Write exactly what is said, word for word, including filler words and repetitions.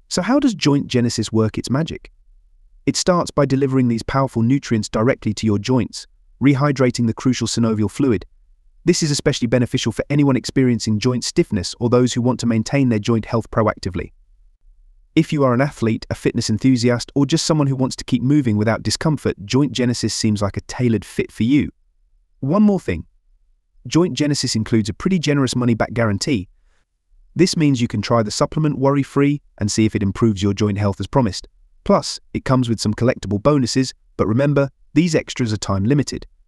So how does Joint Genesis work its magic? It starts by delivering these powerful nutrients directly to your joints, rehydrating the crucial synovial fluid. This is especially beneficial for anyone experiencing joint stiffness or those who want to maintain their joint health proactively. If you are an athlete, a fitness enthusiast, or just someone who wants to keep moving without discomfort, Joint Genesis seems like a tailored fit for you. One more thing. Joint Genesis includes a pretty generous money-back guarantee. This means you can try the supplement worry-free and see if it improves your joint health as promised. Plus, it comes with some collectible bonuses, but remember, these extras are time-limited.